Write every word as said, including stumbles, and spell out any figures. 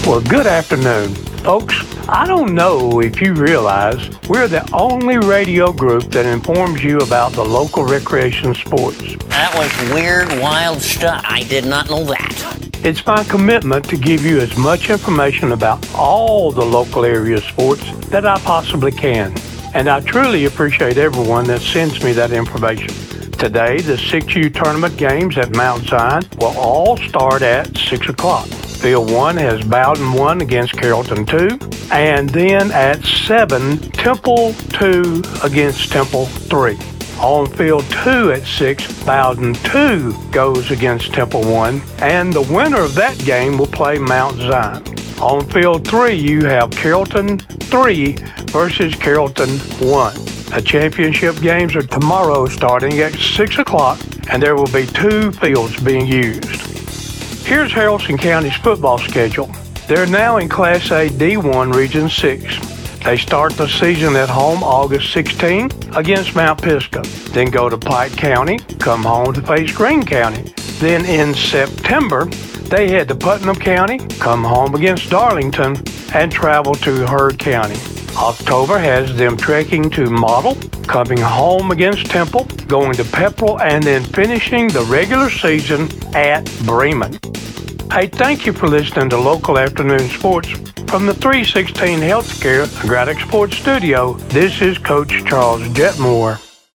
Well, good afternoon, folks. I don't know if you realize we're the only radio group that informs you about the local recreation sports. That was weird, wild stuff. I did not know that. It's my commitment to give you as much information about all the local area sports that I possibly can. And I truly appreciate everyone that sends me that information. Today, the six U tournament games at Mount Zion will all start at six o'clock. Field one has Bowden one against Carrollton two, and then at seven, Temple two against Temple three. On Field two at six, Bowden two goes against Temple one, and the winner of that game will play Mount Zion. On Field three, you have Carrollton three versus Carrollton one. The championship games are tomorrow starting at six o'clock, and there will be two fields being used. Here's Haralson County's football schedule. They're now in Class A D one Region six. They start the season at home August sixteenth against Mount Pisgah. Then go to Pike County, come home to face Greene County. Then in September, they head to Putnam County, come home against Darlington, and travel to Heard County. October has them trekking to Model, coming home against Temple, going to Pepperell, and then finishing the regular season at Bremen. Hey, thank you for listening to Local Afternoon Sports. From the three sixteen Healthcare Graddock Sports Studio, this is Coach Charles Jetmore.